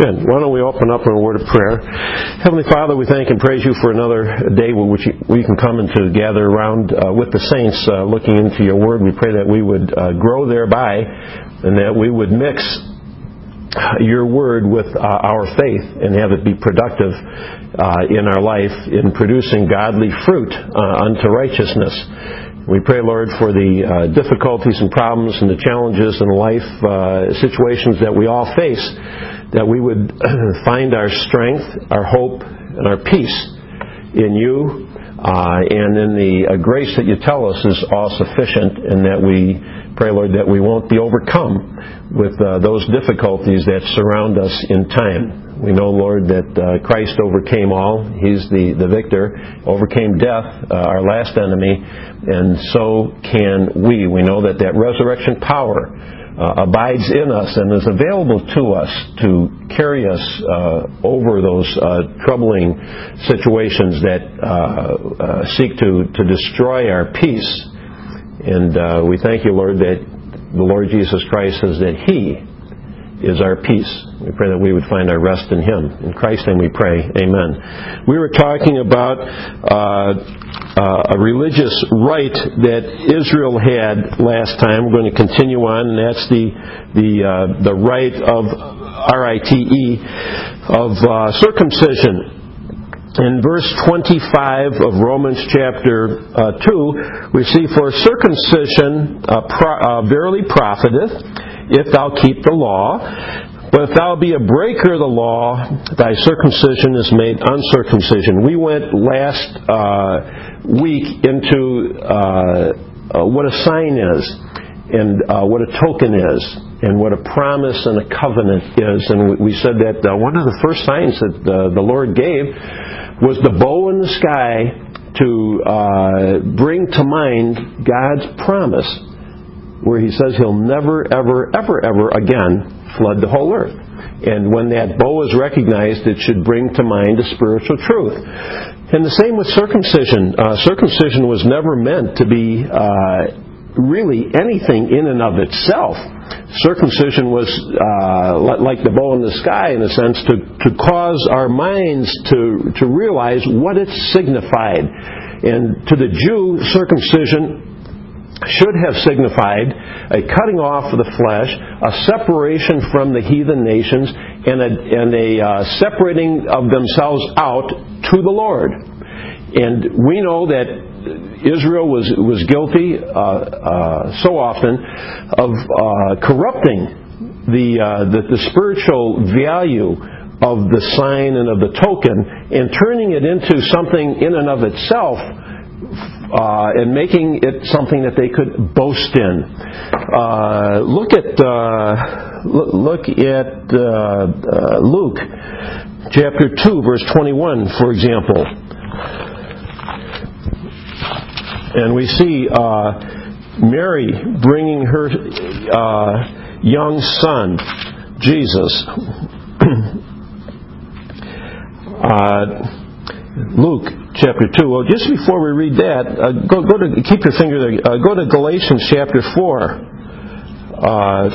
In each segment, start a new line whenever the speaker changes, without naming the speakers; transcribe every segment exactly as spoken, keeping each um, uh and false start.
Good. Why don't we open up in a word of prayer. Heavenly Father, we thank and praise you for another day in which we can come and to gather around uh, with the saints uh, looking into your word. We pray that we would uh, grow thereby and that we would mix your word with uh, our faith and have it be productive uh, in our life in producing godly fruit uh, unto righteousness. We pray, Lord, for the uh, difficulties and problems and the challenges in life, uh, situations that we all face, that we would find our strength, our hope, and our peace in you, uh, and in the uh, grace that you tell us is all sufficient, and that we pray, Lord, that we won't be overcome with uh, those difficulties that surround us in time. We know, Lord, that uh, Christ overcame all. He's the, the victor, overcame death, uh, our last enemy, and so can we. We know that that resurrection power uh, abides in us and is available to us to carry us uh, over those uh, troubling situations that uh, uh, seek to, to destroy our peace. And uh, we thank you, Lord, that the Lord Jesus Christ says that He is our peace. We pray that we would find our rest in Him. In Christ's name we pray. Amen. We were talking about uh, uh, a religious rite that Israel had last time. We're going to continue on, and that's the the uh, the rite of R I T E of uh, circumcision. In verse twenty-five of Romans chapter uh, two, we see, "For circumcision uh, pro- uh, verily profiteth, if thou keep the law. But if thou be a breaker of the law, thy circumcision is made uncircumcision." We went last uh, week into uh, uh, what a sign is, and uh, what a token is, and what a promise and a covenant is. And we said that uh, one of the first signs that uh, the Lord gave was the bow in the sky to uh, bring to mind God's promise, where He says He'll never, ever, ever, ever again flood the whole earth. And when that bow is recognized, it should bring to mind a spiritual truth. And the same with circumcision. Uh, circumcision was never meant to be uh, really anything in and of itself. Circumcision was uh, like the bow in the sky, in a sense, to, to cause our minds to, to realize what it signified. And to the Jew, circumcision should have signified a cutting off of the flesh, a separation from the heathen nations, and a, and a uh, separating of themselves out to the Lord. And we know that Israel was was guilty uh, uh, so often of uh, corrupting the, uh, the the spiritual value of the sign and of the token, and turning it into something in and of itself, uh, and making it something that they could boast in. Uh, look at uh, look at uh, uh, Luke chapter two, verse twenty-one, for example. And we see uh, Mary bringing her uh, young son, Jesus. uh, Luke chapter two. Well, just before we read that, uh, go, go to keep your finger there. Uh, go to Galatians chapter four. Uh,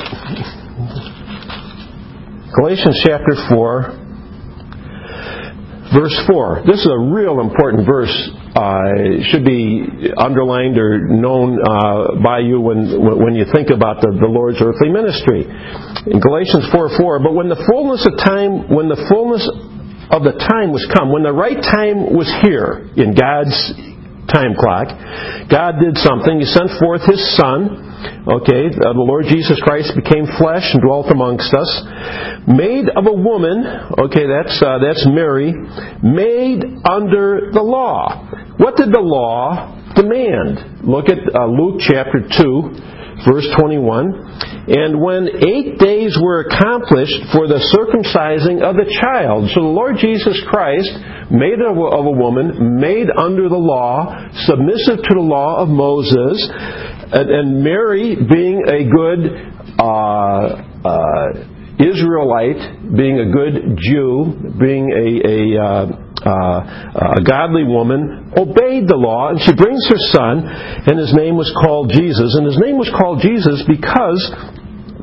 Galatians chapter four, verse four. This is a real important verse. Uh, should be underlined or known uh, by you when when you think about the, the Lord's earthly ministry. In Galatians four four, "But when the fullness of time, when the fullness of the time was come, when the right time was here in God's time clock, God did something. He sent forth His Son. Okay, uh, the Lord Jesus Christ became flesh and dwelt amongst us, made of a woman." Okay, that's uh, that's Mary, made under the law. What did the law demand? Look at uh, Luke chapter two, verse twenty-one. "And when eight days were accomplished for the circumcising of the child." So the Lord Jesus Christ, made of a, of a woman, made under the law, submissive to the law of Moses, and, and Mary, being a good uh, uh, Israelite, being a good Jew, being a, a, uh, uh, a godly woman, obeyed the law, and she brings her son, and his name was called Jesus. And his name was called Jesus because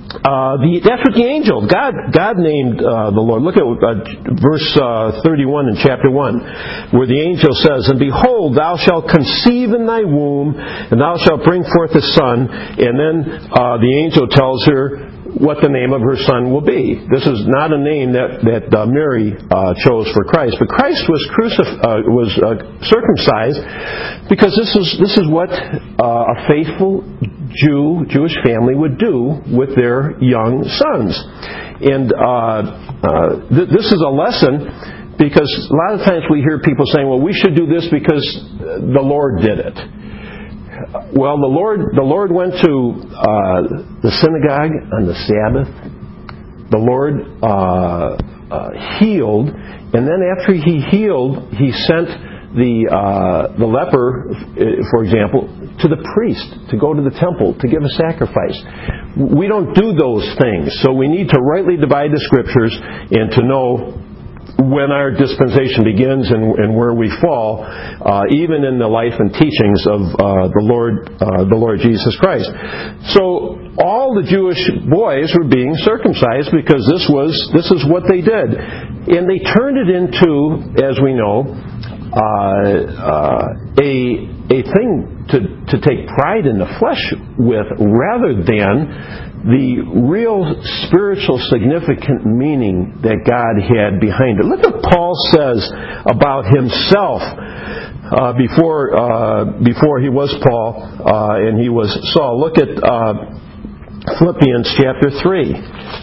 Uh, the, that's what the angel, God, God named uh, the Lord. Look at uh, verse uh, thirty-one in chapter one, where the angel says, "And behold, thou shalt conceive in thy womb, and thou shalt bring forth a son." And then uh, the angel tells her what the name of her son will be. This is not a name that that uh, Mary uh, chose for Christ, but Christ was crucif- uh, was uh, circumcised because this is this is what uh, a faithful Jew, Jewish family would do with their young sons. And uh, uh, th- this is a lesson because a lot of times we hear people saying, well, we should do this because the Lord did it. Well, the Lord the Lord went to uh, the synagogue on the Sabbath. The Lord uh, uh, healed, and then after He healed, He sent the uh, the leper, for example, to the priest to go to the temple to give a sacrifice. We don't do those things, so we need to rightly divide the Scriptures and to know when our dispensation begins and, and where we fall, uh, even in the life and teachings of uh, the Lord, uh, the Lord Jesus Christ. So all the Jewish boys were being circumcised because this was this is what they did, and they turned it into, as we know, uh, uh, a a thing to to take pride in the flesh with, rather than the real spiritual significant meaning that God had behind it. Look what Paul says about himself uh, before uh, before he was Paul uh, and he was Saul. Look at uh, Philippians chapter three.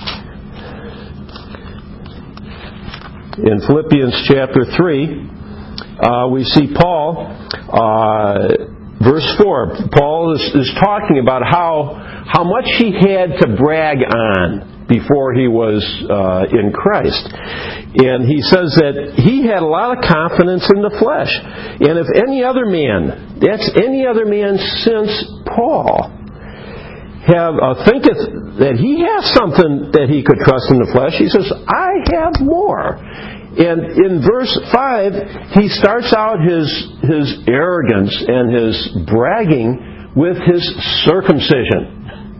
In Philippians chapter three, uh, we see Paul, uh, verse four. Paul is, is talking about how how much he had to brag on before he was uh, in Christ. And he says that he had a lot of confidence in the flesh. And if any other man, that's any other man since Paul, have uh, thinketh that he has something that he could trust in the flesh, he says, I have more. And in verse five, he starts out his his arrogance and his bragging with his circumcision.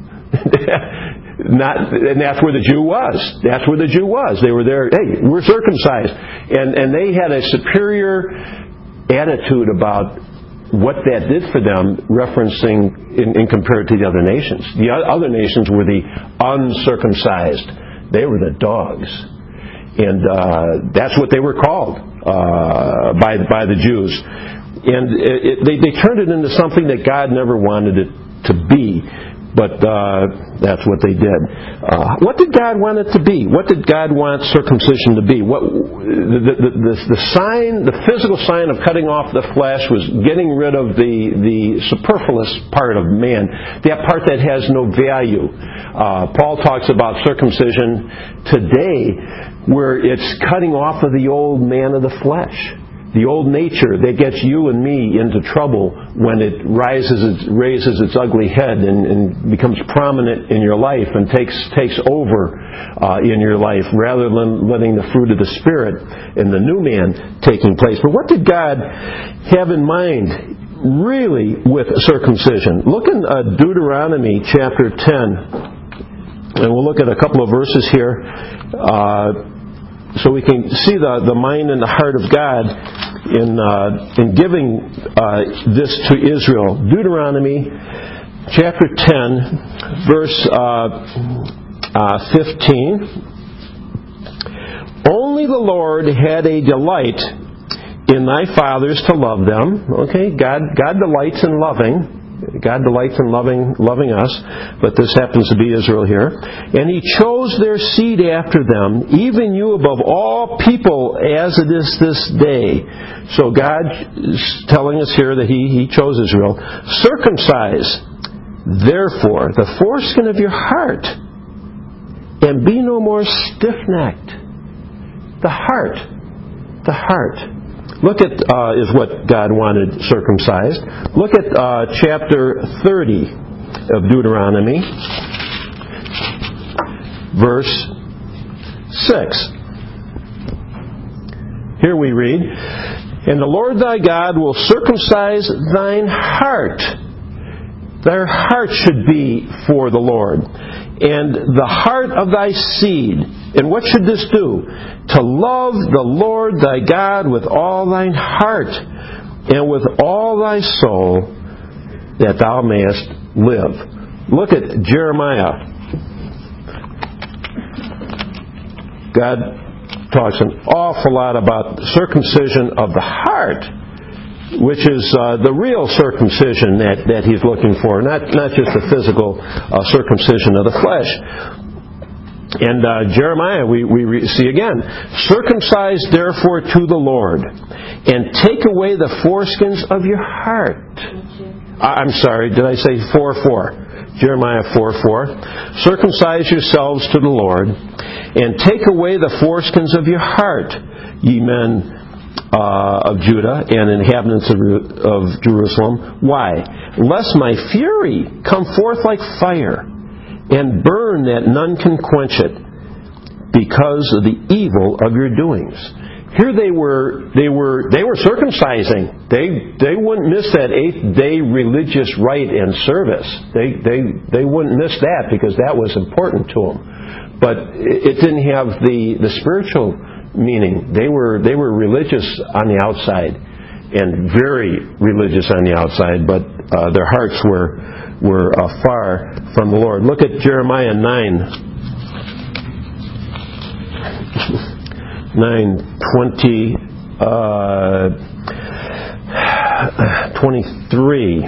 Not, and that's where the Jew was. That's where the Jew was. They were there, hey, we're circumcised. And, and they had a superior attitude about what that did for them, referencing in, in compared to the other nations. The other nations were the uncircumcised. They were the dogs. And uh, that's what they were called uh, by, by the Jews. And it, it, they, they turned it into something that God never wanted it to be. But uh, that's what they did. Uh, what did God want it to be? What did God want circumcision to be? What the, the, the, the sign, the physical sign of cutting off the flesh was getting rid of the, the superfluous part of man, that part that has no value. Uh, Paul talks about circumcision today, where it's cutting off of the old man of the flesh. The old nature that gets you and me into trouble when it rises, it raises its ugly head and, and becomes prominent in your life and takes takes over uh, in your life, rather than letting the fruit of the Spirit and the new man taking place. But what did God have in mind, really, with circumcision? Look in uh, Deuteronomy chapter ten, and we'll look at a couple of verses here. Uh, So we can see the, the mind and the heart of God in uh, in giving uh, this to Israel. Deuteronomy chapter ten, verse uh, uh, fifteen. Only the Lord had a delight in thy fathers to love them. Okay, God God delights in loving. God delights in loving loving us, but this happens to be Israel here. And He chose their seed after them, even you above all people, as it is this day. So God is telling us here that He, he chose Israel. Circumcise, therefore, the foreskin of your heart, and be no more stiff-necked. The heart. The heart. Look at, uh, is what God wanted circumcised. Look at uh, chapter thirty of Deuteronomy, verse six. Here we read, And the Lord thy God will circumcise thine heart. Their heart should be for the Lord. and the heart of thy seed. And what should this do? To love the Lord thy God with all thine heart and with all thy soul, that thou mayest live. Look at Jeremiah. God talks an awful lot about circumcision of the heart, which is uh, the real circumcision that, that he's looking for, not, not just the physical uh, circumcision of the flesh. And uh, Jeremiah, we, we see again, circumcise therefore to the Lord, and take away the foreskins of your heart. I'm sorry, did I say four four? Jeremiah four four. Circumcise yourselves to the Lord, and take away the foreskins of your heart, ye men uh, of Judah and inhabitants of, of Jerusalem. Why? Lest my fury come forth like fire, and burn that none can quench it, because of the evil of your doings. Here they were, they were, they were circumcising. They, they wouldn't miss that eighth day religious rite and service. They, they, they wouldn't miss that because that was important to them. But it didn't have the, the spiritual meaning. They were, they were religious on the outside, and very religious on the outside, but uh, their hearts were, were uh, far from the Lord. Look at Jeremiah nine. nine twenty, uh, twenty-three.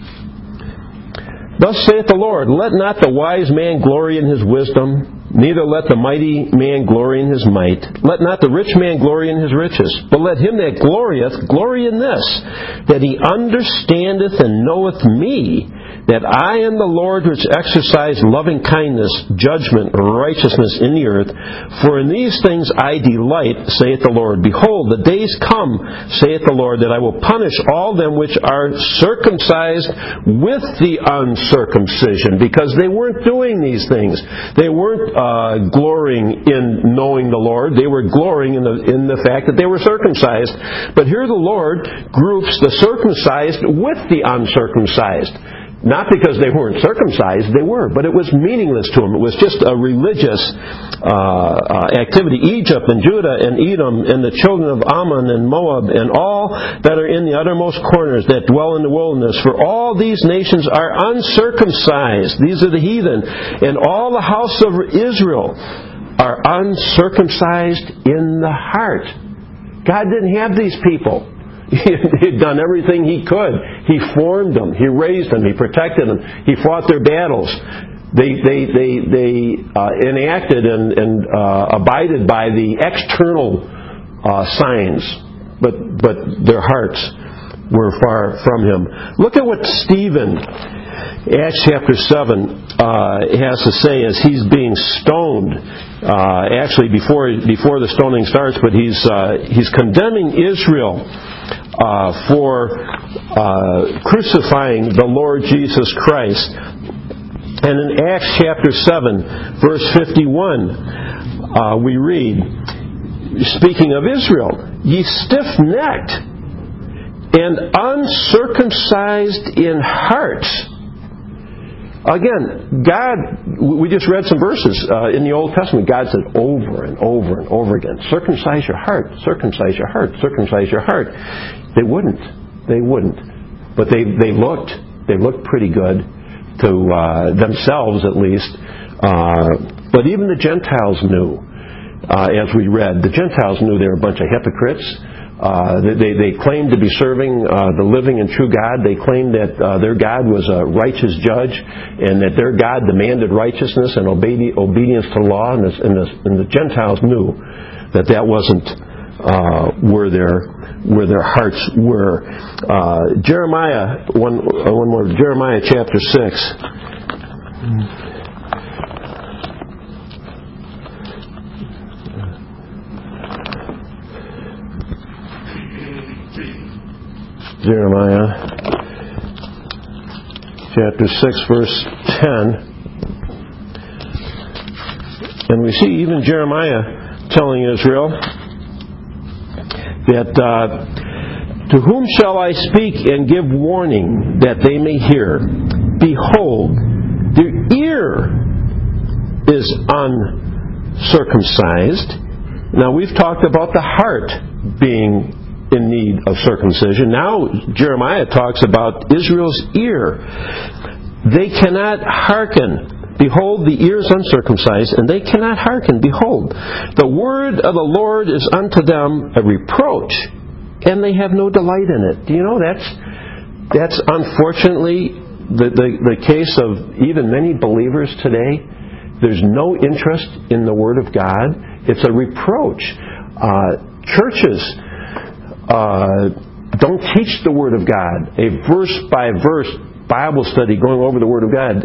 Thus saith the Lord, let not the wise man glory in his wisdom, neither let the mighty man glory in his might. Let not the rich man glory in his riches, but let him that glorieth glory in this, that he understandeth and knoweth me, that I am the Lord which exercise loving kindness, judgment, righteousness in the earth. For in these things I delight, saith the Lord. Behold, the days come, saith the Lord, that I will punish all them which are circumcised with the uncircumcision, because they weren't doing these things. They weren't uh, glorying in knowing the Lord. They were glorying in the, in the fact that they were circumcised. But here the Lord groups the circumcised with the uncircumcised. Not because they weren't circumcised, they were, but it was meaningless to them. It was just a religious uh, uh, activity. Egypt and Judah and Edom and the children of Ammon and Moab and all that are in the uttermost corners that dwell in the wilderness. For all these nations are uncircumcised. These are the heathen. And all the house of Israel are uncircumcised in the heart. God didn't have these people. He had done everything He could. He formed them. He raised them. He protected them. He fought their battles. They they they they uh, enacted and, and uh, abided by the external uh, signs, but but their hearts were far from Him. Look at what Stephen, Acts chapter seven, uh, has to say as he's being stoned. Uh, actually, before before the stoning starts, but he's uh, he's condemning Israel uh, for uh, crucifying the Lord Jesus Christ. And in Acts chapter seven, verse fifty-one, uh, we read, speaking of Israel, ye stiff-necked and uncircumcised in heart. Again, God, we just read some verses uh, in the Old Testament. God said over and over and over again, circumcise your heart, circumcise your heart, circumcise your heart. They wouldn't. They wouldn't. But they, they looked, they looked pretty good to uh, themselves at least. Uh, but even the Gentiles knew, uh, as we read, the Gentiles knew they were a bunch of hypocrites. Uh, they, they claimed to be serving uh, the living and true God. They claimed that uh, their God was a righteous judge, and that their God demanded righteousness and obedi- obedience to law. And, this, and, this, and the Gentiles knew that that wasn't uh, where their where their hearts were. Uh, Jeremiah, one uh, one more. Jeremiah chapter six. Jeremiah chapter six, verse ten. And we see even Jeremiah telling Israel that, uh, to whom shall I speak and give warning that they may hear? Behold, their ear is uncircumcised. Now, we've talked about the heart being in need of circumcision. Now, Jeremiah talks about Israel's ear. They cannot hearken. Behold, the ear is uncircumcised, and they cannot hearken. Behold, the word of the Lord is unto them a reproach, and they have no delight in it. Do you know that's that's unfortunately the, the, the case of even many believers today? There's no interest in the Word of God. It's a reproach. Uh, churches uh, don't teach the Word of God. A verse-by-verse Bible study going over the Word of God.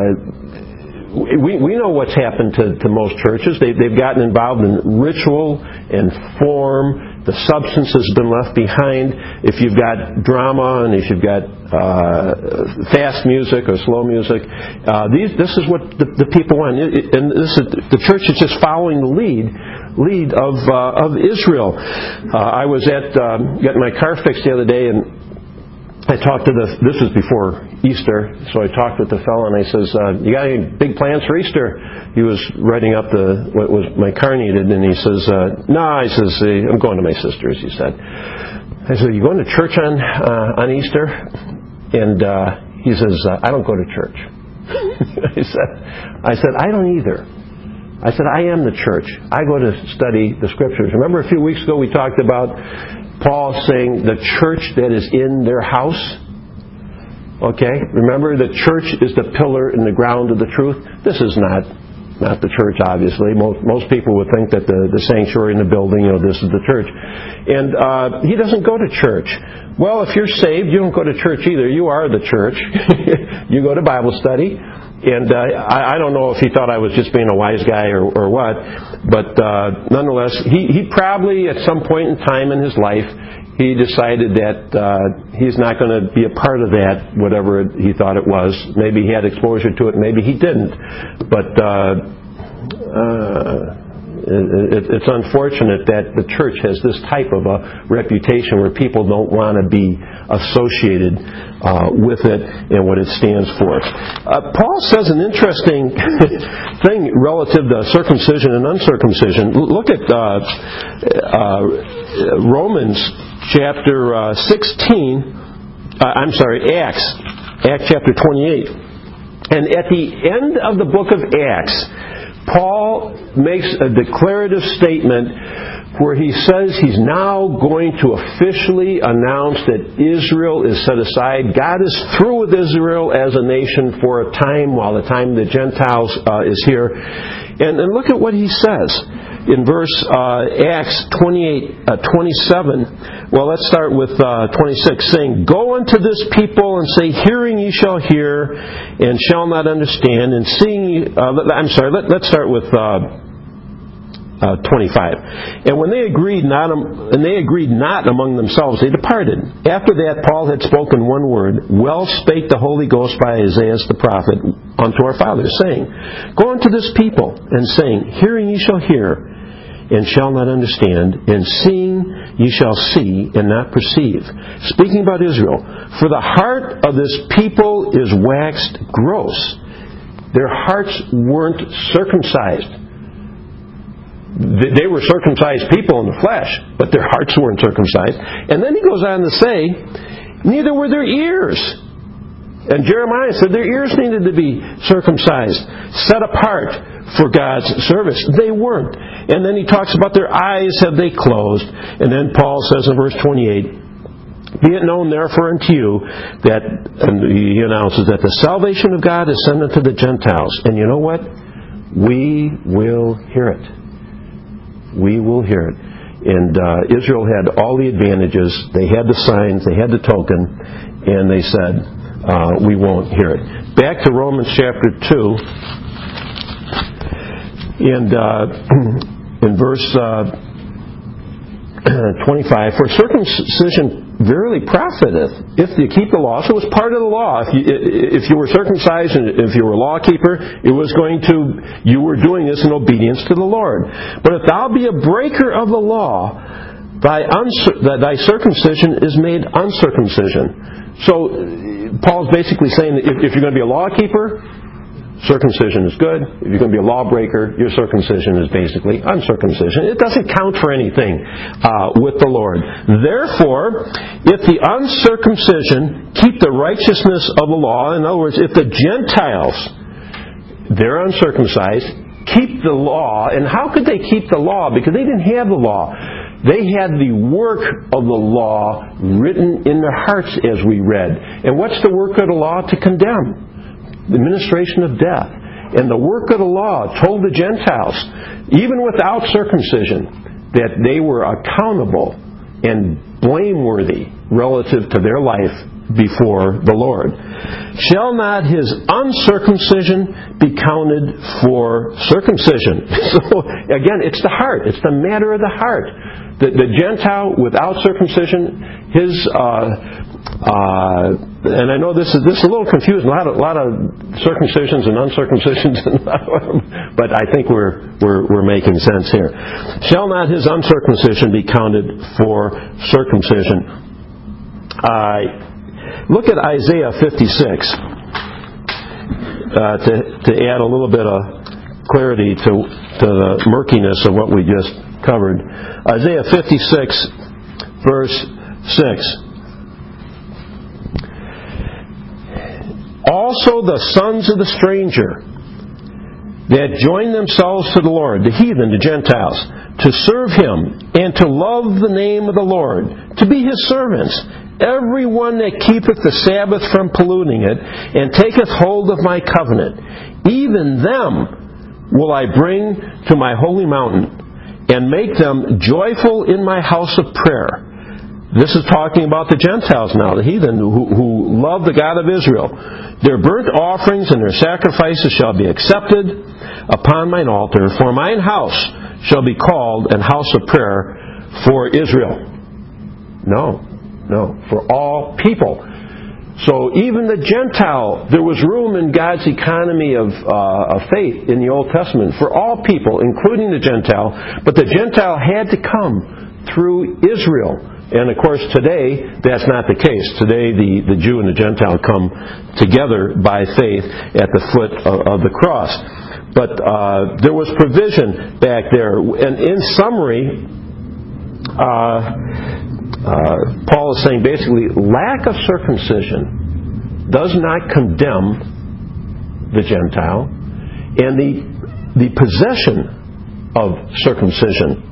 Uh, we, we know what's happened to, to most churches. They, they've gotten involved in ritual and form. The substance has been left behind. If you've got drama and if you've got uh, fast music or slow music, uh, these, this is what the, the people want. It, it, and this is, the church is just following the lead lead of uh, of Israel. Uh, I was at um, getting my car fixed the other day, and I talked to the. This was before Easter, so I talked with the fellow, and I says, uh, "You got any big plans for Easter?" He was writing up the what was my car needed, and he says, uh, "No," I says, "I'm going to my sister's." He said, "I said, you going to church on uh, on Easter?" And uh, he says, uh, "I don't go to church." I said, "I said I don't either." I said, "I am the church. I go to study the Scriptures." Remember a few weeks ago we talked about Paul saying the church that is in their house? Okay? Remember, the church is the pillar and the ground of the truth. This is not not the church, obviously. Most most people would think that the, the sanctuary in the building, you know, this is the church. And uh, he doesn't go to church. Well, if you're saved, you don't go to church either. You are the church. You go to Bible study. And uh, I, I don't know if he thought I was just being a wise guy or, or what, but uh, nonetheless, he, he probably at some point in time in his life, he decided that uh, he's not going to be a part of that, whatever he thought it was. Maybe he had exposure to it, maybe he didn't. But uh, uh, it, it's unfortunate that the church has this type of a reputation where people don't want to be associated uh, with it and what it stands for. Uh, Paul says an interesting thing relative to circumcision and uncircumcision. Look at uh, uh, Romans chapter uh, sixteen. Uh, I'm sorry, Acts, Acts chapter twenty-eight. And at the end of the book of Acts, Paul makes a declarative statement where he says he's now going to officially announce that Israel is set aside. God is through with Israel as a nation for a time, while the time the Gentiles uh, is here. And, and look at what he says in verse uh, Acts twenty-eight, uh, twenty-seven. Well, let's start with uh, twenty-six, saying, "Go unto this people and say, Hearing ye shall hear, and shall not understand, and seeing." Uh, I'm sorry. Let, let's start with Uh, Uh, twenty-five. "And when they agreed not, and they agreed not among themselves, they departed. After that, Paul had spoken one word. Well spake the Holy Ghost by Isaiah the prophet unto our fathers, saying, Go unto this people, and saying, Hearing ye shall hear, and shall not understand, and seeing ye shall see, and not perceive." Speaking about Israel, "For the heart of this people is waxed gross." Their hearts weren't circumcised. They were circumcised people in the flesh, but their hearts weren't circumcised. And then he goes on to say, "Neither were their ears." And Jeremiah said their ears needed to be circumcised, set apart for God's service. They weren't. And then he talks about their eyes have they closed. And then Paul says in verse twenty-eight, "Be it known therefore unto you that," and he announces that the salvation of God is sent unto the Gentiles. And you know what? We will hear it. We will hear it. And uh, Israel had all the advantages. They had the signs. They had the token. And they said, uh, we won't hear it. Back to Romans chapter two. And uh, in verse uh, twenty-five, "For circumcision verily profiteth, if you keep the law." So it was part of the law. If you, if you were circumcised and if you were a law keeper, it was going to, you were doing this in obedience to the Lord. "But if thou be a breaker of the law, thy, uns- thy circumcision is made uncircumcision." So Paul's basically saying that if, if you're going to be a law keeper, circumcision is good. If you're going to be a lawbreaker, your circumcision is basically uncircumcision. It doesn't count for anything uh, with the Lord. Therefore, if the uncircumcision keep the righteousness of the law, in other words, if the Gentiles, they're uncircumcised, keep the law, and how could they keep the law? Because they didn't have the law. They had the work of the law written in their hearts, as we read. And what's the work of the law? To condemn. The administration of death. And the work of the law told the Gentiles, even without circumcision, that they were accountable and blameworthy relative to their life before the Lord. Shall not his uncircumcision be counted for circumcision? So, again, it's the heart. It's the matter of the heart. The, the Gentile without circumcision, his... Uh, Uh, and I know this is this is a little confusing. A lot of, a lot of circumcisions and uncircumcisions, but I think we're, we're we're making sense here. Shall not his uncircumcision be counted for circumcision? Uh, look at Isaiah fifty-six uh, to to add a little bit of clarity to to the murkiness of what we just covered. Isaiah fifty-six, verse six. Also the sons of the stranger that join themselves to the Lord, the heathen, the Gentiles, to serve Him and to love the name of the Lord, to be His servants, every one that keepeth the Sabbath from polluting it, and taketh hold of my covenant, even them will I bring to my holy mountain, and make them joyful in my house of prayer. This is talking about the Gentiles now, the heathen who, who love the God of Israel. Their burnt offerings and their sacrifices shall be accepted upon mine altar, for mine house shall be called an house of prayer for Israel. No, no, for all people. So even the Gentile, there was room in God's economy of, uh, of faith in the Old Testament for all people, including the Gentile, but the Gentile had to come through Israel. And of course today, that's not the case. Today the, the Jew and the Gentile come together by faith at the foot of, of the cross. But uh, there was provision back there. And in summary, uh, uh, Paul is saying basically, lack of circumcision does not condemn the Gentile. And the, the possession of circumcision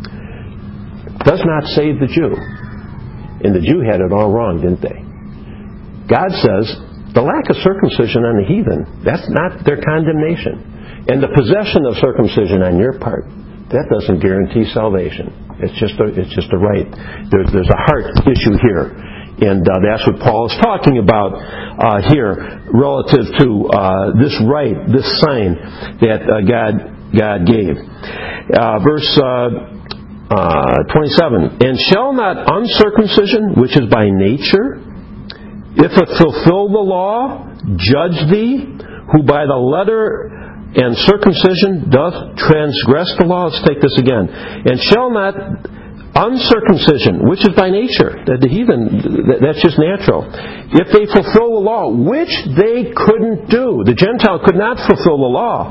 does not save the Jew. And the Jew had it all wrong, didn't they? God says, the lack of circumcision on the heathen, that's not their condemnation. And the possession of circumcision on your part, that doesn't guarantee salvation. It's just a, it's just a right. There, there's a heart issue here. And uh, that's what Paul is talking about uh, here relative to uh, this right, this sign that uh, God, God gave. Uh, verse... Uh, Uh, twenty-seven, and shall not uncircumcision, which is by nature, if it fulfill the law, judge thee, who by the letter and circumcision doth transgress the law? Let's take this again. And shall not uncircumcision, which is by nature, that the heathen, that's just natural, if they fulfill the law, which they couldn't do. The Gentile could not fulfill the law,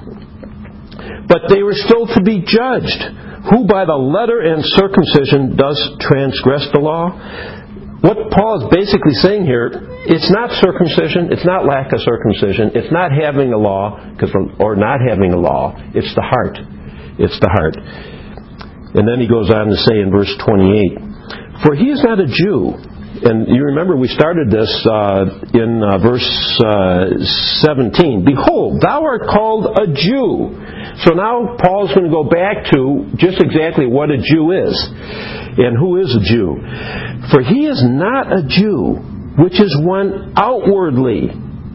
but they were still to be judged. Who by the letter and circumcision does transgress the law? What Paul is basically saying here, it's not circumcision, it's not lack of circumcision, it's not having a law, or not having a law, it's the heart. It's the heart. And then he goes on to say in verse twenty-eight, for he is not a Jew. And you remember we started this uh, in uh, verse uh, seventeen. Behold, thou art called a Jew. So now Paul's going to go back to just exactly what a Jew is. And who is a Jew? For he is not a Jew, which is one outwardly.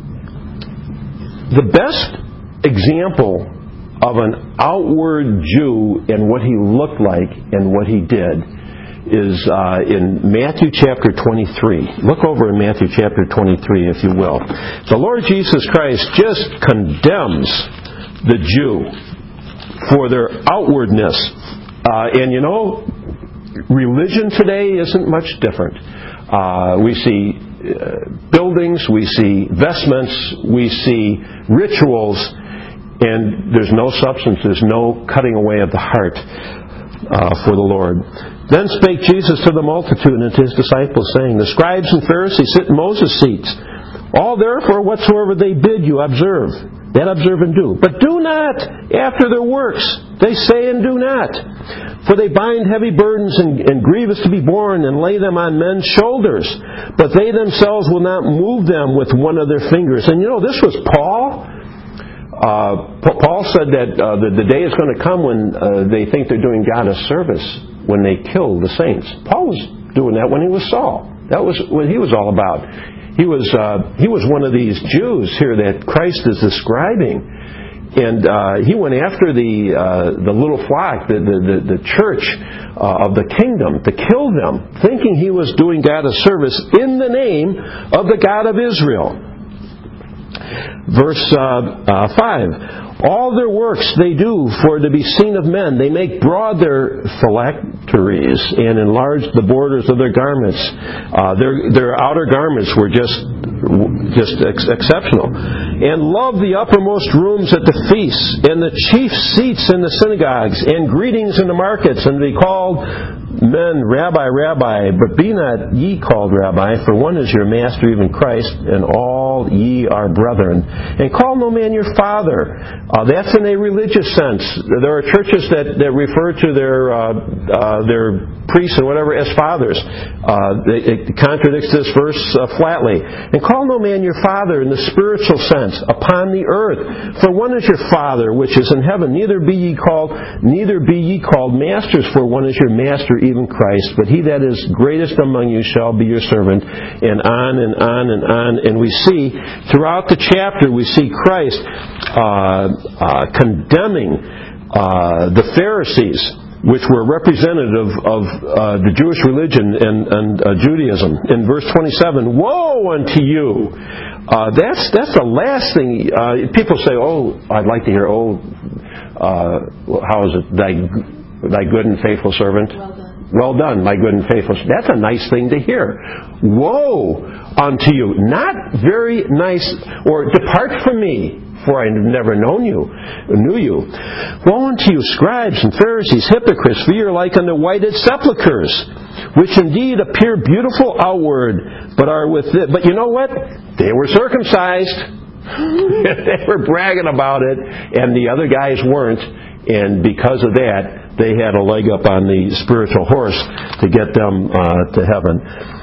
The best example of an outward Jew and what he looked like and what he did is uh, in Matthew chapter twenty-three. Look over in Matthew chapter twenty-three, if you will. The Lord Jesus Christ just condemns the Jew for their outwardness. Uh, and you know, religion today isn't much different. Uh, we see buildings, we see vestments, we see rituals, and there's no substance, there's no cutting away of the heart uh, for the Lord. Then spake Jesus to the multitude and to his disciples, saying, The scribes and Pharisees sit in Moses' seats. All therefore whatsoever they bid you, observe. That observe and do. But do not after their works. They say and do not. For they bind heavy burdens and, and grievous to be borne, and lay them on men's shoulders. But they themselves will not move them with one of their fingers. And you know, this was Paul. Uh, Paul said that uh, the, the day is going to come when uh, they think they're doing God a service when they kill the saints. Paul was doing that when he was Saul. That was what he was all about. He was uh, he was one of these Jews here that Christ is describing, and uh, he went after the uh, the little flock, the the, the, the church uh, of the kingdom, to kill them, thinking he was doing God a service in the name of the God of Israel. Verse uh, uh, five. All their works they do for to be seen of men. They make broad their phylacteries and enlarge the borders of their garments. Uh, their their outer garments were just just ex- exceptional. And love the uppermost rooms at the feasts and the chief seats in the synagogues and greetings in the markets. And they called men Rabbi, Rabbi, but be not ye called Rabbi, for one is your master, even Christ, and all ye are brethren. And call no man your father. Uh, that's in a religious sense. There are churches that, that refer to their uh, uh, their priests and whatever as fathers. Uh, it, it contradicts this verse uh, flatly. And call no man your father in the spiritual sense upon the earth, for one is your Father which is in heaven. Neither be ye called, neither be ye called masters, for one is your master, even Christ. But he that is greatest among you shall be your servant. And on and on and on. And we see throughout the chapter, we see Christ uh, uh, condemning uh, the Pharisees, which were representative of uh, the Jewish religion and, and uh, Judaism. In verse twenty-seven, woe unto you! Uh, that's that's the last thing. Uh, people say, oh, I'd like to hear, oh, uh, how is it, thy, thy good and faithful servant?
Well done.
Well done, my good and faithful servant. That's a nice thing to hear. Woe unto you! Not very nice, or depart from me, for I have never known you, knew you. Woe unto you, scribes and Pharisees, hypocrites, for ye are like unto whited sepulchres, which indeed appear beautiful outward, but are within. But you know what? They were circumcised. They were bragging about it, and the other guys weren't. And because of that, they had a leg up on the spiritual horse to get them uh, to heaven.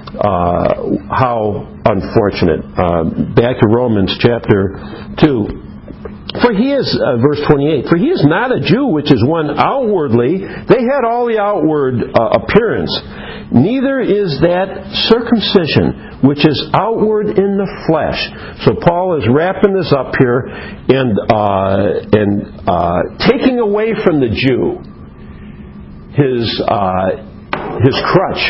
Uh, how unfortunate. Uh, back to Romans chapter two. For he is, uh, verse twenty-eight, for he is not a Jew which is one outwardly. They had all the outward uh, appearance. Neither is that circumcision which is outward in the flesh. So Paul is wrapping this up here and, uh, and uh, taking away from the Jew his, uh, his crutch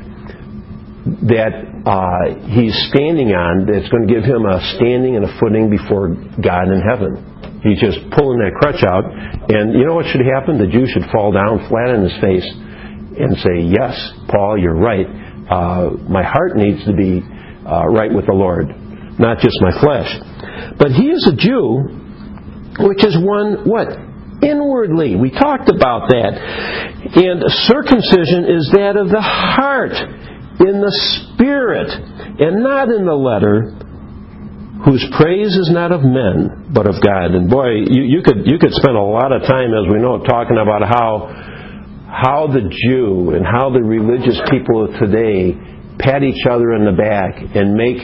that uh, he's standing on, that's going to give him a standing and a footing before God in heaven. He's just pulling that crutch out. And you know what should happen? The Jew should fall down flat on his face and say, yes, Paul, you're right. Uh, my heart needs to be uh, right with the Lord, not just my flesh. But he is a Jew, which is one, what? Inwardly. We talked about that. And circumcision is that of the heart, in the spirit, and not in the letter, whose praise is not of men, but of God. And boy, you, you could you could spend a lot of time, as we know, talking about how how the Jew and how the religious people of today pat each other in the back and make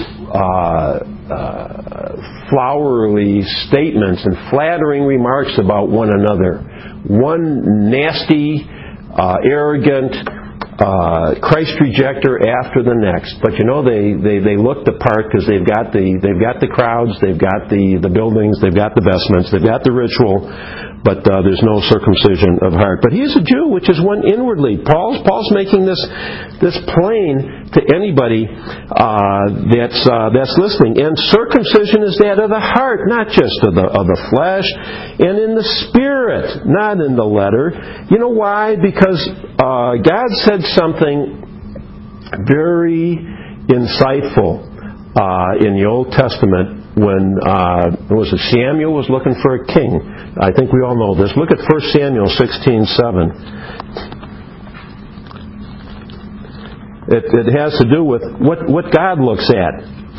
uh, uh, flowery statements and flattering remarks about one another. One nasty, uh, arrogant, Uh, Christ rejecter after the next, but you know they, they, they look the part because they've got the they've got the crowds, they've got the, the buildings, they've got the vestments, they've got the ritual, but uh, there's no circumcision of heart. But he is a Jew, which is one inwardly. Paul's Paul's making this this plain to anybody uh, that's uh, that's listening. And circumcision is that of the heart, not just of the of the flesh, and in the spirit, not in the letter. You know why? Because uh, God said something very insightful uh, in the Old Testament when uh, was it Samuel was looking for a king. I think we all know this. Look at First Samuel sixteen seven. It, it has to do with what, what God looks at.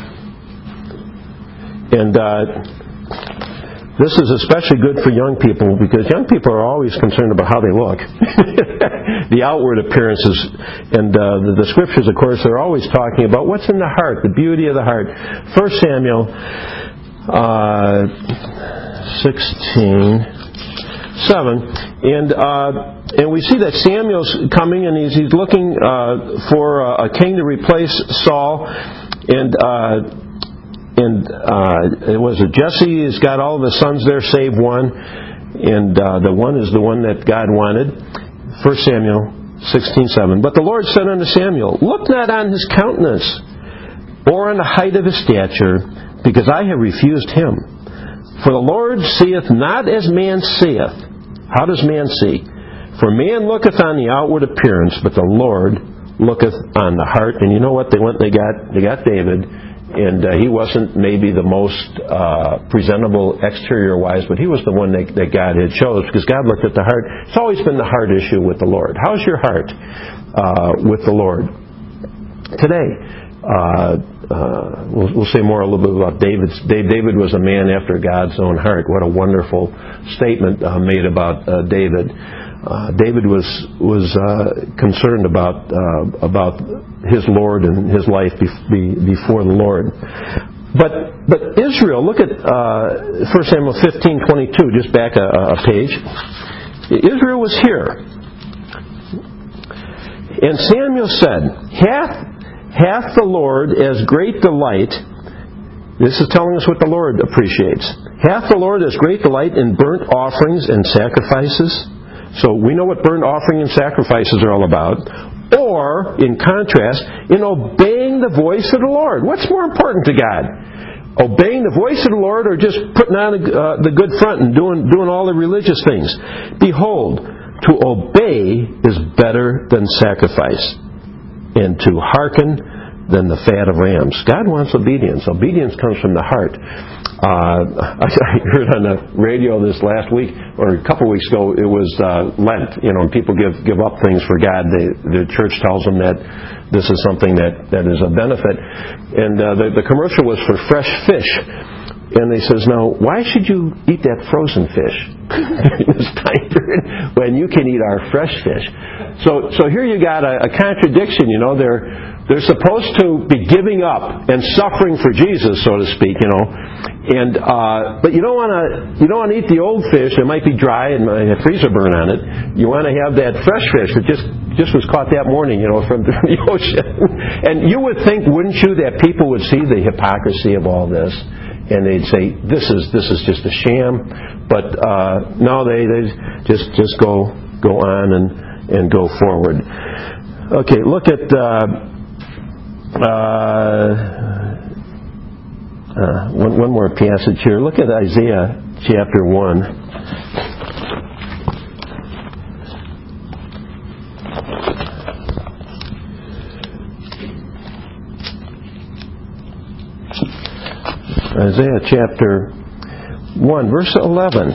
And uh, this is especially good for young people because young people are always concerned about how they look. The outward appearances. And uh, the, the scriptures, of course, are always talking about what's in the heart, the beauty of the heart. First Samuel uh, sixteen seven. And uh, and we see that Samuel's coming and he's, he's looking uh, for a, a king to replace Saul. And... Uh, And uh, it was a Jesse has got all of his sons there, save one, and uh, the one is the one that God wanted. First Samuel sixteen seven. But the Lord said unto Samuel, Look not on his countenance, or on the height of his stature, because I have refused him. For the Lord seeth not as man seeth. How does man see? For man looketh on the outward appearance, but the Lord looketh on the heart. And you know what? They went. They got. They got David. And uh, he wasn't maybe the most uh, presentable exterior-wise, but he was the one that, that God had chose because God looked at the heart. It's always been the heart issue with the Lord. How's your heart uh, with the Lord today? Uh, uh, we'll, we'll say more a little bit about David's. David was a man after God's own heart. What a wonderful statement uh, made about uh, David. Uh, David was was uh, concerned about uh, about his Lord and his life be, be, before the Lord. But but Israel, look at uh, First Samuel fifteen twenty-two. Just back a, a page. Israel was here, and Samuel said, "Hath hath the Lord as great delight?" This is telling us what the Lord appreciates. Hath the Lord as great delight in burnt offerings and sacrifices? So we know what burnt offering and sacrifices are all about. Or, in contrast, in obeying the voice of the Lord. What's more important to God? Obeying the voice of the Lord or just putting on uh, the good front and doing, doing all the religious things? Behold, to obey is better than sacrifice, and to hearken than the fat of rams. God wants obedience. Obedience comes from the heart. Uh, I heard on the radio this last week, or a couple of weeks ago, it was uh, Lent. You know, and people give give up things for God. They, the church tells them that this is something that, that is a benefit. And uh, the, the commercial was for fresh fish. And they says, now, why should you eat that frozen fish during this time period when you can eat our fresh fish? So, so here you got a, a contradiction. You know, they're they're supposed to be giving up and suffering for Jesus, so to speak. You know, and uh, but you don't want to you don't want to eat the old fish. It might be dry and might have freezer burn on it. You want to have that fresh fish that just just was caught that morning. You know, from the ocean. And you would think, wouldn't you, that people would see the hypocrisy of all this? And they'd say, "This is this is just a sham," but uh, no, they they just just go go on and, and go forward. Okay, look at uh, uh, uh, one one more passage here. Look at Isaiah chapter one. Isaiah chapter one, verse eleven.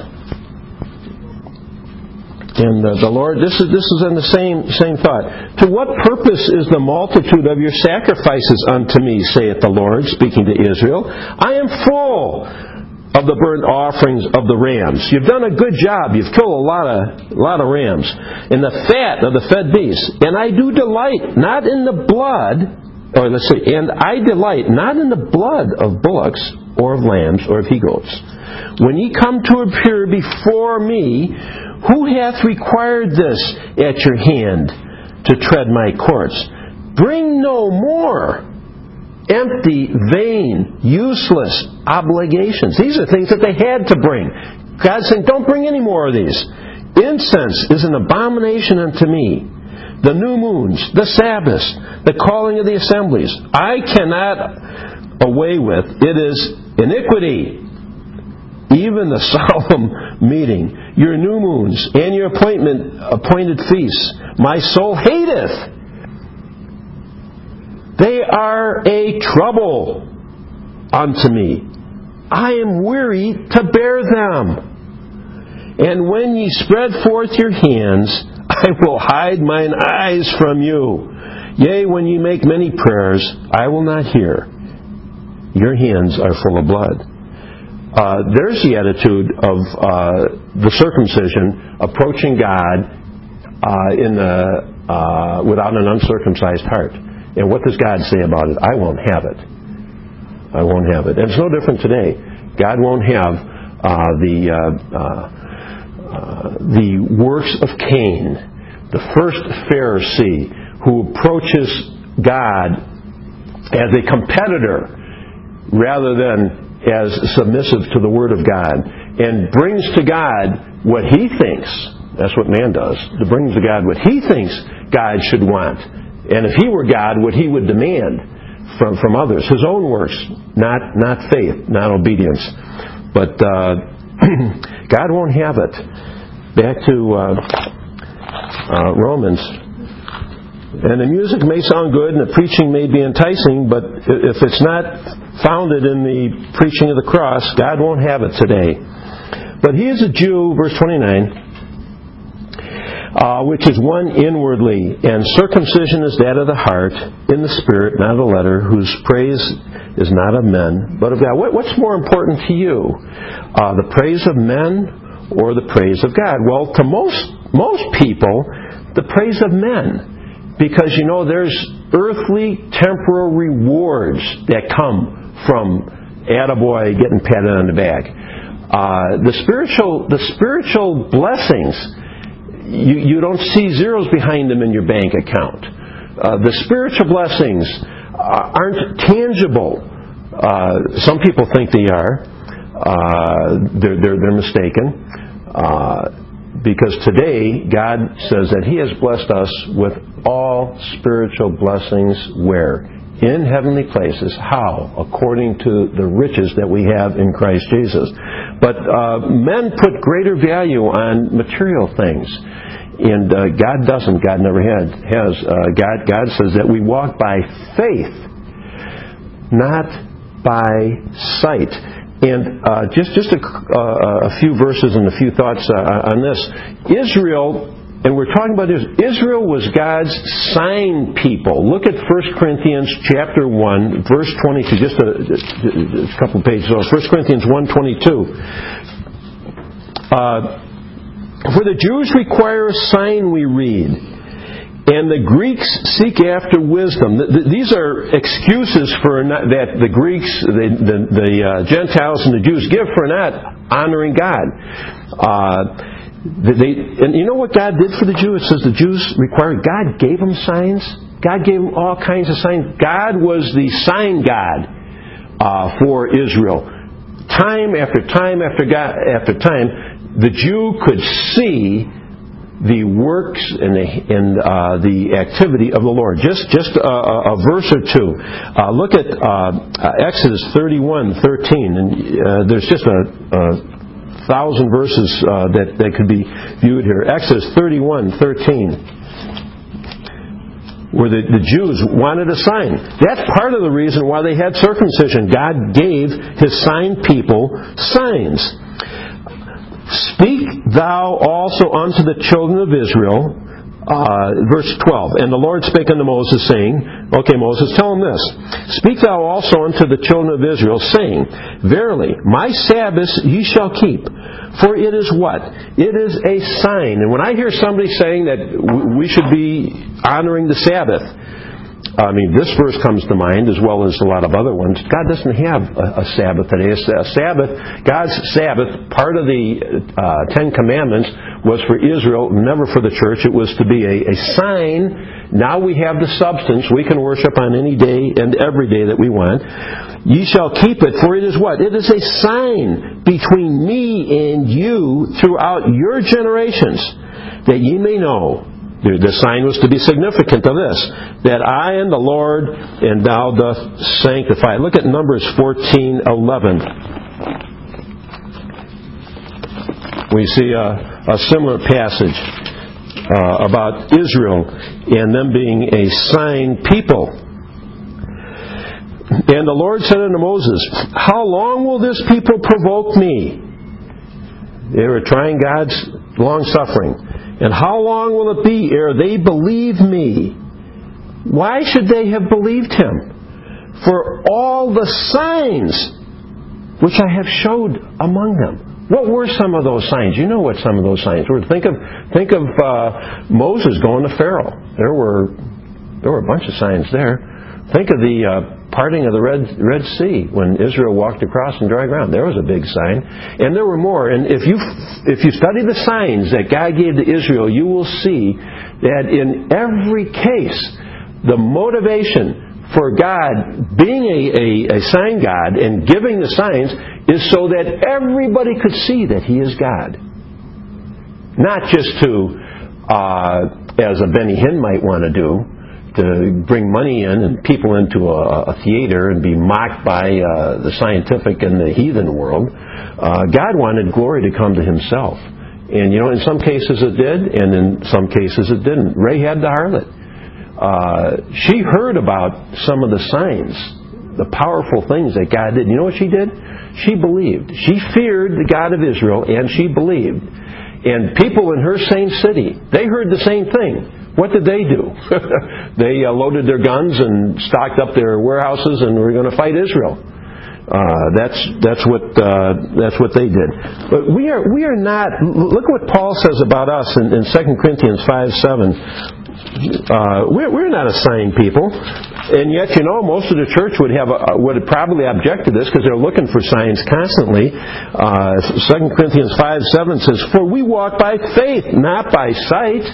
And uh, the Lord, this is this is in the same same thought. To what purpose is the multitude of your sacrifices unto me, saith the Lord, speaking to Israel? I am full of the burnt offerings of the rams. You've done a good job. You've killed a lot of a lot of rams, and the fat of the fed beasts. And I do delight not in the blood. Or let's see, and I delight not in the blood of bullocks or of lambs or of he-goats. When ye come to appear before me, who hath required this at your hand to tread my courts? Bring no more empty, vain, useless obligations. These are things that they had to bring. God's saying, don't bring any more of these. Incense is an abomination unto me. The new moons, the Sabbaths, the calling of the assemblies, I cannot away with. It is iniquity. Even the solemn meeting, your new moons, and your appointment appointed feasts, my soul hateth. They are a trouble unto me. I am weary to bear them. And when ye spread forth your hands, I will hide mine eyes from you. Yea, when ye make many prayers, I will not hear. Your hands are full of blood. Uh, there's the attitude of uh, the circumcision approaching God uh, in the, uh, without an uncircumcised heart. And what does God say about it? I won't have it. I won't have it. And it's no different today. God won't have uh, the uh, uh, uh, the works of Cain, the first Pharisee who approaches God as a competitor rather than as submissive to the Word of God, and brings to God what he thinks. That's what man does. He brings to God what he thinks God should want. And if he were God, what he would demand from, from others. His own works, not not faith, not obedience. But uh, God won't have it. Back to uh, uh, Romans. And the music may sound good and the preaching may be enticing, but if it's not founded in the preaching of the cross, God won't have it today. But he is a Jew, verse twenty-nine, Uh, which is one inwardly, and circumcision is that of the heart, in the spirit, not of the letter, whose praise is not of men, but of God. What, what's more important to you? Uh, the praise of men or the praise of God? Well, to most most people, the praise of men. Because, you know, there's earthly, temporal rewards that come from attaboy getting patted on the back. Uh, the spiritual the spiritual blessings, You, you don't see zeros behind them in your bank account. Uh, the spiritual blessings uh, aren't tangible. Uh, some people think they are. Uh, they're, they're, they're mistaken. Uh, because today, God says that He has blessed us with all spiritual blessings where? In heavenly places. How? According to the riches that we have in Christ Jesus. But uh, men put greater value on material things. And uh, God doesn't. God never had, has. Uh, God, God says that we walk by faith, not by sight. And uh, just, just a, uh, a few verses and a few thoughts uh, on this. Israel... And we're talking about this. Israel was God's sign people. Look at First Corinthians chapter one, verse twenty-two. Just a, a couple of pages off. First Corinthians one twenty-two. Uh, For the Jews require a sign, we read, and the Greeks seek after wisdom. These are excuses for not, that the Greeks, the, the, the uh, Gentiles, and the Jews give for not honoring God. Uh, They, and you know what God did for the Jew? It says the Jews required. God gave them signs. God gave them all kinds of signs. God was the sign God uh, for Israel. Time after time after God, after time, the Jew could see the works and the, and, uh, the activity of the Lord. Just just a, a verse or two. Uh, look at uh, Exodus thirty-one thirteen, and uh, there's just a. a thousand verses uh, that, that could be viewed here. Exodus thirty-one thirteen, where the, the Jews wanted a sign. That's part of the reason why they had circumcision. God gave His sign people signs. Speak thou also unto the children of Israel. Uh, verse twelve, and the Lord spake unto Moses, saying, okay, Moses, tell him this. Speak thou also unto the children of Israel, saying, verily, my Sabbaths ye shall keep, for it is what? It is a sign. And when I hear somebody saying that we should be honoring the Sabbath, I mean, this verse comes to mind as well as a lot of other ones. God doesn't have a, a Sabbath today. A Sabbath, God's Sabbath, part of the uh, Ten Commandments was for Israel, never for the church. It was to be a, a sign. Now we have the substance. We can worship on any day and every day that we want. Ye shall keep it, for it is what? It is a sign between me and you throughout your generations, that ye may know. The sign was to be significant of this, that I am the Lord, and thou dost sanctify. Look at Numbers fourteen eleven. We see a, a similar passage uh, about Israel and them being a sign people. And the Lord said unto Moses, how long will this people provoke me? They were trying God's long-suffering. And how long will it be ere they believe me? Why should they have believed him? For all the signs which I have showed among them. What were some of those signs? You know what some of those signs were. Think of think of uh, Moses going to Pharaoh. There were there were a bunch of signs there. Think of the uh, parting of the Red Red Sea when Israel walked across in dry ground. There was a big sign, and there were more. And if you if you study the signs that God gave to Israel, you will see that in every case, the motivation for God being a, a, a sign God and giving the signs is so that everybody could see that He is God. Not just to, uh, as a Benny Hinn might want to do, to bring money in and people into a, a theater and be mocked by uh, the scientific and the heathen world. Uh, God wanted glory to come to Himself. And, you know, in some cases it did, and in some cases it didn't. Rahab the harlot. Uh, she heard about some of the signs, the powerful things that God did. You know what she did? She believed. She feared the God of Israel, and she believed. And people in her same city, they heard the same thing. What did they do? They uh, loaded their guns and stocked up their warehouses and were going to fight Israel. Uh, that's that's what uh, that's what they did. But we are we are not. Look what Paul says about us in, in Second Corinthians five seven. Uh, we're, we're not a sign people, and yet you know most of the church would have a, would probably object to this because they're looking for signs constantly. Uh, Second Corinthians five seven says, "For we walk by faith, not by sight."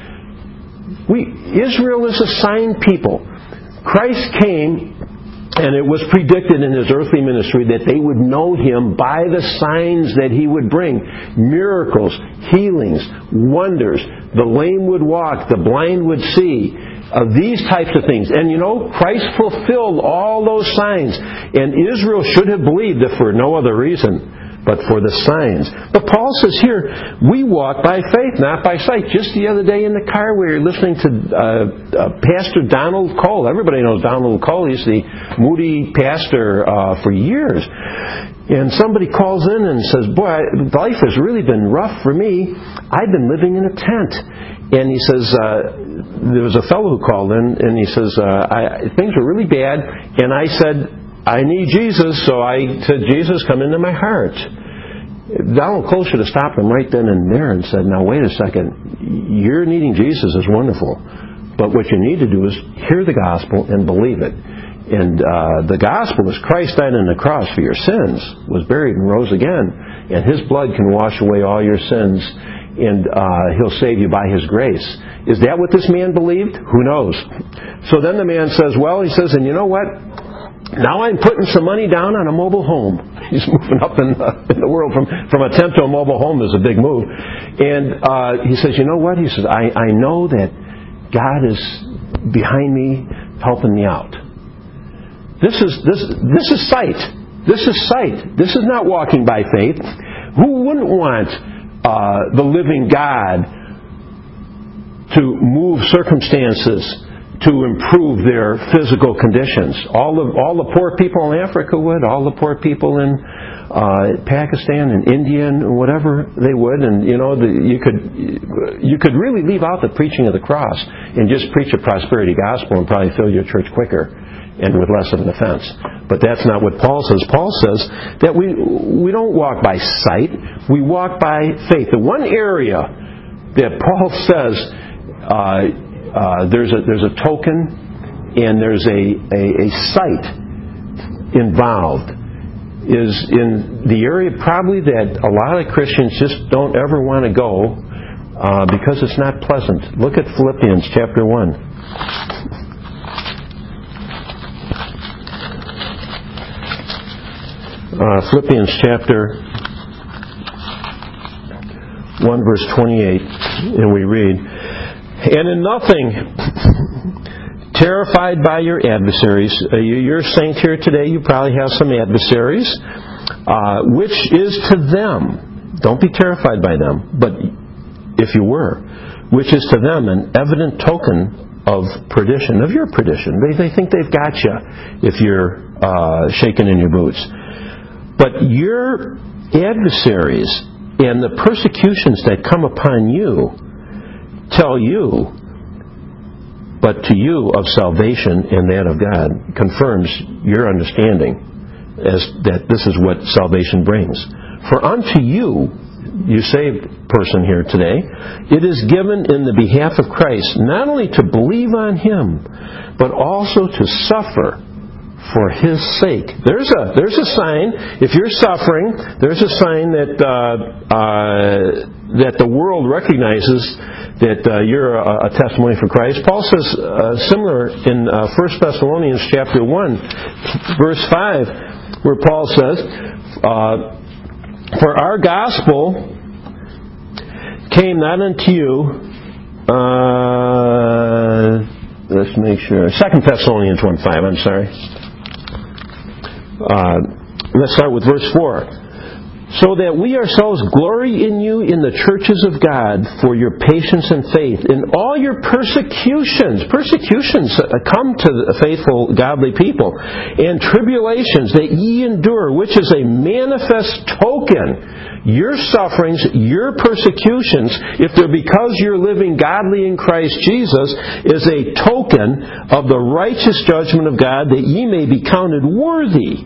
We Israel is a sign people. Christ came. And it was predicted in His earthly ministry that they would know Him by the signs that He would bring. Miracles, healings, wonders. The lame would walk, the blind would see. Uh, these types of things. And you know, Christ fulfilled all those signs. And Israel should have believed if for no other reason but for the signs. But Paul says here, we walk by faith, not by sight. Just the other day in the car, we were listening to uh, uh, Pastor Donald Cole. Everybody knows Donald Cole. He's the Moody pastor uh, for years. And somebody calls in and says, boy, life has really been rough for me. I've been living in a tent. And he says, uh, there was a fellow who called in, and he says, uh, I, things were really bad. And I said, I need Jesus, so I said, Jesus, come into my heart. Donald Cole should have stopped him right then and there and said, now wait a second, you're needing Jesus is wonderful, but what you need to do is hear the gospel and believe it. And uh, the gospel is Christ died on the cross for your sins, was buried and rose again, and His blood can wash away all your sins, and uh, He'll save you by His grace. Is that what this man believed? Who knows? So then the man says, well, he says, and you know what? Now I'm putting some money down on a mobile home. He's moving up in the, in the world. From, from a tent to a mobile home is a big move. And uh, he says, you know what? He says, I, I know that God is behind me, helping me out. This is this this is sight. This is sight. This is not walking by faith. Who wouldn't want uh, the living God to move circumstances to improve their physical conditions? All the all the poor people in Africa would, all the poor people in uh, Pakistan and India and whatever they would, and you know the, you could you could really leave out the preaching of the cross and just preach a prosperity gospel and probably fill your church quicker and with less of an offense. But that's not what Paul says. Paul says that we we don't walk by sight, we walk by faith. The one area that Paul says. Uh, Uh, there's a there's a token and there's a, a, a sight involved is in the area probably that a lot of Christians just don't ever want to go uh, because it's not pleasant. Look at Philippians chapter one. Uh, Philippians chapter one verse twenty-eight, and we read, and in nothing, terrified by your adversaries. Uh, you're a saint here today. You probably have some adversaries, uh, which is to them. Don't be terrified by them, but if you were, which is to them an evident token of perdition, of your perdition. They, they think they've got you if you're uh, shaking in your boots. But your adversaries and the persecutions that come upon you tell you, but to you of salvation and that of God, confirms your understanding as that this is what salvation brings. For unto you, you saved person here today, it is given in the behalf of Christ not only to believe on Him, but also to suffer for His sake. There's a there's a sign. If you're suffering, there's a sign that uh, uh, that the world recognizes that uh, you're a, a testimony for Christ. Paul says uh, similar in uh, First Thessalonians chapter one, verse five, where Paul says, Uh, For our gospel came not unto you, uh, let's make sure, Second Thessalonians one five, I'm sorry. Uh, let's start with verse four. So that we ourselves glory in you in the churches of God for your patience and faith in all your persecutions. Persecutions come to the faithful, godly people. And tribulations that ye endure, which is a manifest token. Your sufferings, your persecutions, if they're because you're living godly in Christ Jesus, is a token of the righteous judgment of God, that ye may be counted worthy,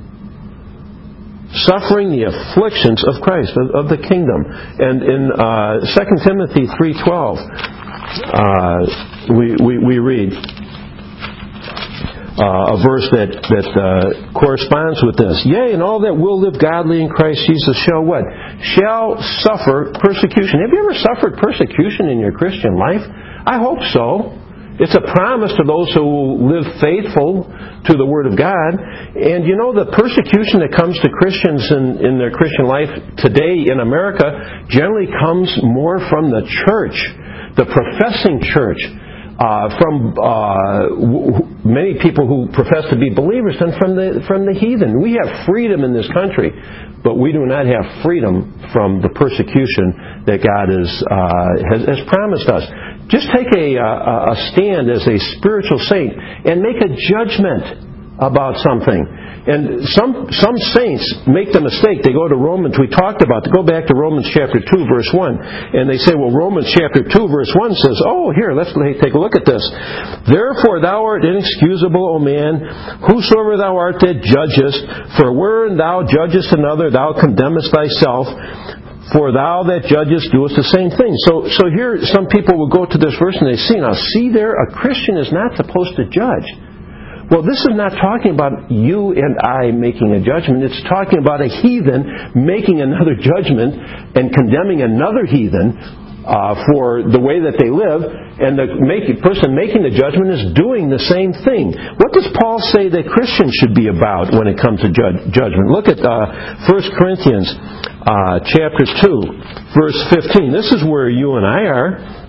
suffering the afflictions of Christ, of, of the kingdom. And in uh, Second Timothy three twelve, uh, we, we, we read uh, a verse that, that uh, corresponds with this. Yea, and all that will live godly in Christ Jesus shall what? Shall suffer persecution. Have you ever suffered persecution in your Christian life? I hope so. It's a promise to those who live faithful to the Word of God. And you know, the persecution that comes to Christians in, in their Christian life today in America generally comes more from the church, the professing church, uh, from uh, w- many people who profess to be believers, than from the from the heathen. We have freedom in this country, but we do not have freedom from the persecution that God is, uh, has, has promised us. Just take a, a, a stand as a spiritual saint and make a judgment about something. And some some saints make the mistake. They go to Romans, we talked about, to go back to Romans chapter two, verse one. And they say, well, Romans chapter two, verse one says, oh, here, let's take a look at this. Therefore thou art inexcusable, O man, whosoever thou art that judgest. For wherein thou judgest another, thou condemnest thyself. For thou that judgest doest the same thing. So so here some people will go to this verse and they see, now see there, a Christian is not supposed to judge. Well, this is not talking about you and I making a judgment. It's talking about a heathen making another judgment and condemning another heathen uh, for the way that they live. And the make, person making the judgment is doing the same thing. What does Paul say that Christians should be about when it comes to judge, judgment? Look at uh, First Corinthians uh, chapter two, verse fifteen. This is where you and I are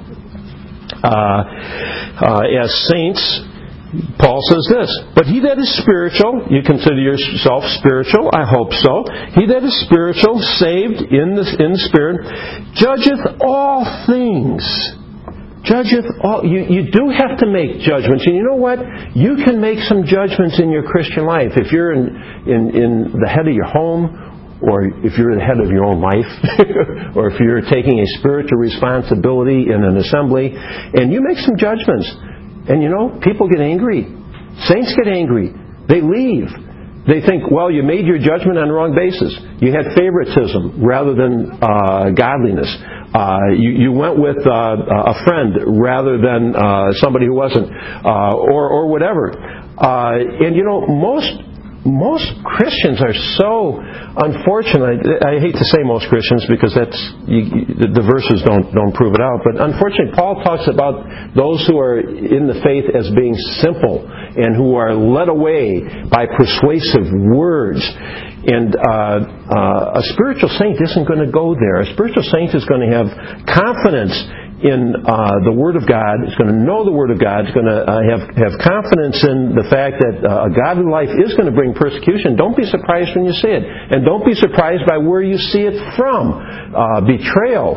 uh, uh, as saints. Paul says this, but he that is spiritual, you consider yourself spiritual, I hope so. He that is spiritual, saved in the, in the Spirit, judgeth all things. Judgeth all. You, you do have to make judgments. And you know what? You can make some judgments in your Christian life. If you're in, in, in the head of your home, or if you're the head of your own life, or if you're taking a spiritual responsibility in an assembly, and you make some judgments. And you know, people get angry. Saints get angry. They leave. They think, well, you made your judgment on the wrong basis. You had favoritism rather than uh, godliness. Uh, you, you went with uh, a friend rather than uh, somebody who wasn't, uh, or, or whatever. Uh, and you know, most most Christians are so unfortunate. I hate to say most Christians because that's you, the verses don't don't prove it out. But unfortunately, Paul talks about those who are in the faith as being simple and who are led away by persuasive words. And uh, uh, a spiritual saint isn't going to go there. A spiritual saint is going to have confidence in uh, the Word of God. It's going to know the Word of God. It's going to uh, have have confidence in the fact that uh, a godly life is going to bring persecution. Don't be surprised when you see it, and don't be surprised by where you see it from. Uh, betrayal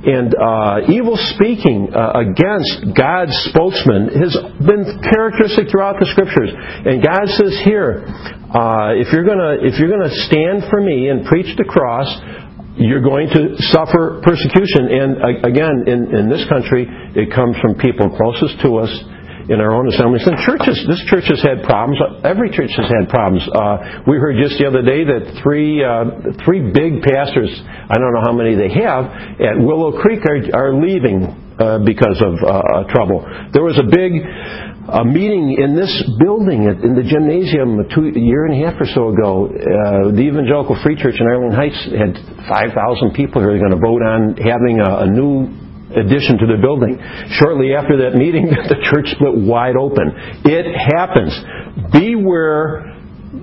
and uh, evil speaking uh, against God's spokesman has been characteristic throughout the Scriptures. And God says here, uh, if you're gonna if you're gonna stand for me and preach the cross, you're going to suffer persecution. And uh, again, in, in this country, it comes from people closest to us in our own assemblies. And churches, this church has had problems. Every church has had problems. Uh, we heard just the other day that three uh, three big pastors, I don't know how many they have, at Willow Creek are, are leaving uh, because of uh, trouble. There was a big uh, meeting in this building, at, in the gymnasium, a, two, a year and a half or so ago. Uh, the Evangelical Free Church in Arlington Heights had five thousand people who are going to vote on having a, a new addition to the building. Shortly after that meeting, the church split wide open. It happens. Be where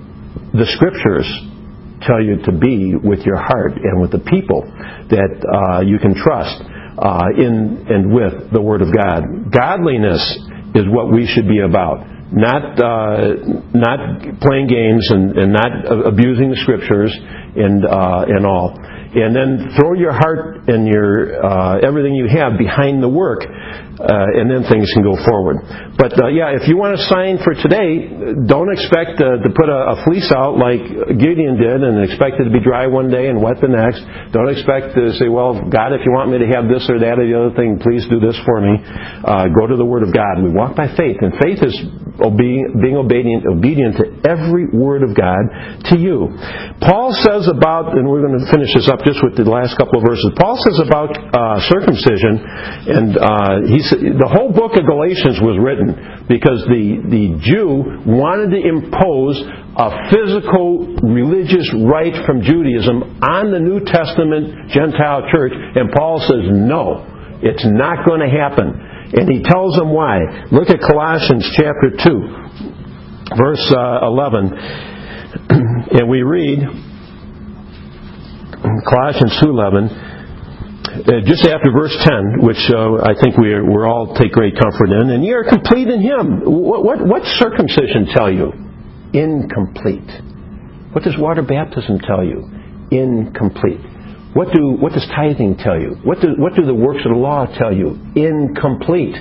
the Scriptures tell you to be with your heart and with the people that uh, you can trust uh, in and with the Word of God. Godliness is what we should be about. Not uh, not playing games and, and not abusing the Scriptures and uh, and all. And then throw your heart and your uh, everything you have behind the work, uh, and then things can go forward. But uh, yeah, if you want to sign for today, don't expect uh, to put a, a fleece out like Gideon did and expect it to be dry one day and wet the next. Don't expect to say, well, God, if you want me to have this or that or the other thing, please do this for me. Uh, go to the Word of God. We walk by faith, and faith is obe- being obedient, obedient to every Word of God to you. Paul says about, and we're going to finish this up just with the last couple of verses. Paul says about uh, circumcision, and uh, he the whole book of Galatians was written because the, the Jew wanted to impose a physical religious rite from Judaism on the New Testament Gentile church, and Paul says, no, it's not going to happen. And he tells them why. Look at Colossians chapter two, verse uh, eleven, and we read, Colossians two eleven, uh, just after verse ten, which uh, I think we we all take great comfort in, and ye are complete in Him. What, what what circumcision tell you? Incomplete. What does water baptism tell you? Incomplete. What do what does tithing tell you? What do what do the works of the law tell you? Incomplete.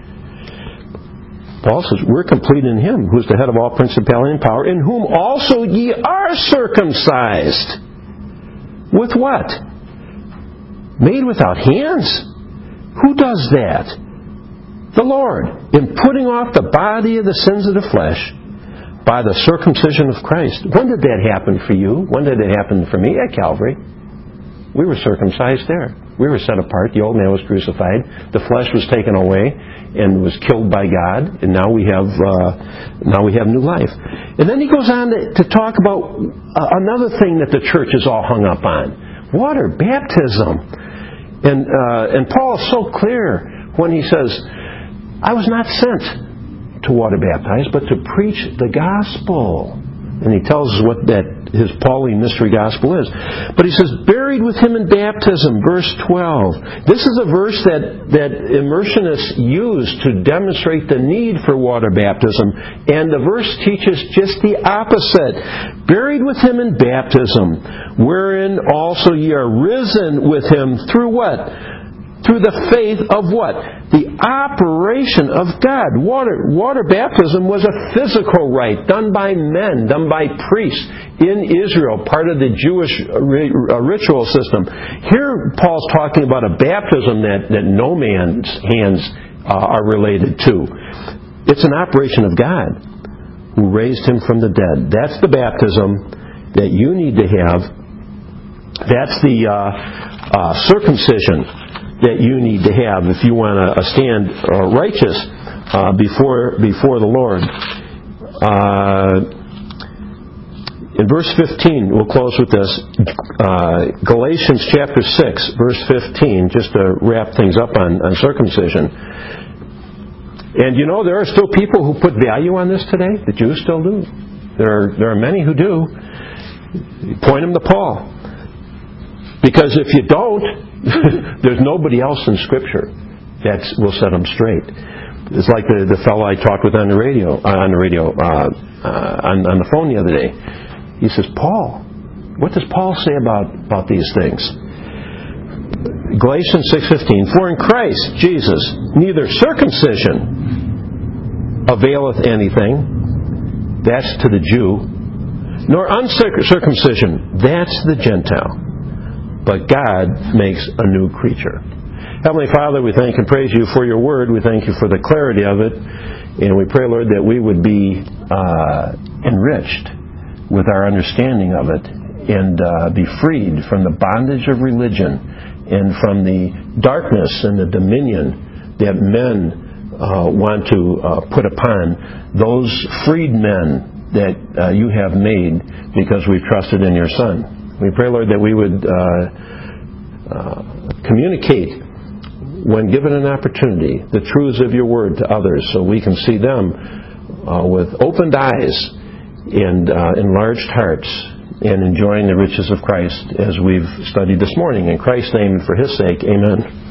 Paul says, we're complete in Him, who is the head of all principality and power, in whom also ye are circumcised. With what? Made without hands? Who does that? The Lord, in putting off the body of the sins of the flesh by the circumcision of Christ. When did that happen for you? When did it happen for me? At Calvary. We were circumcised there. We were set apart. The old man was crucified. The flesh was taken away and was killed by God. And now we have uh, now we have new life. And then he goes on to, to talk about uh, another thing that the church is all hung up on: water baptism. And uh, and Paul is so clear when he says, "I was not sent to water baptize, but to preach the gospel." And he tells us what that his Pauline mystery gospel is. But he says, buried with Him in baptism, verse twelve. This is a verse that, that immersionists use to demonstrate the need for water baptism. And the verse teaches just the opposite. Buried with Him in baptism, wherein also ye are risen with Him through what? Through the faith of what? The operation of God. Water, water baptism was a physical rite done by men, done by priests in Israel, part of the Jewish ritual system. Here Paul's talking about a baptism that, that no man's hands uh, are related to. It's an operation of God who raised Him from the dead. That's the baptism that you need to have. That's the uh, uh, circumcision that you need to have if you want to stand uh, righteous uh, before before the Lord. Uh, in verse fifteen, we'll close with this. Uh, Galatians chapter six, verse fifteen, just to wrap things up on, on circumcision. And you know, there are still people who put value on this today. The Jews still do. There are, there are many who do. Point them to Paul. Because if you don't, there's nobody else in Scripture that will set them straight. It's like the, the fellow I talked with on the radio, uh, on the radio, uh, uh, on, on the phone the other day. He says, Paul, what does Paul say about, about these things? Galatians six fifteen, for in Christ Jesus neither circumcision availeth anything, that's to the Jew, nor uncircumcision, that's the Gentile, but God makes a new creature. Heavenly Father, we thank and praise you for your word. We thank you for the clarity of it. And we pray, Lord, that we would be uh, enriched with our understanding of it and uh, be freed from the bondage of religion and from the darkness and the dominion that men uh, want to uh, put upon those freed men that uh, you have made because we've trusted in your Son. We pray, Lord, that we would uh, uh, communicate, when given an opportunity, the truths of your word to others so we can see them uh, with opened eyes and uh, enlarged hearts and enjoying the riches of Christ as we've studied this morning. In Christ's name and for his sake, amen.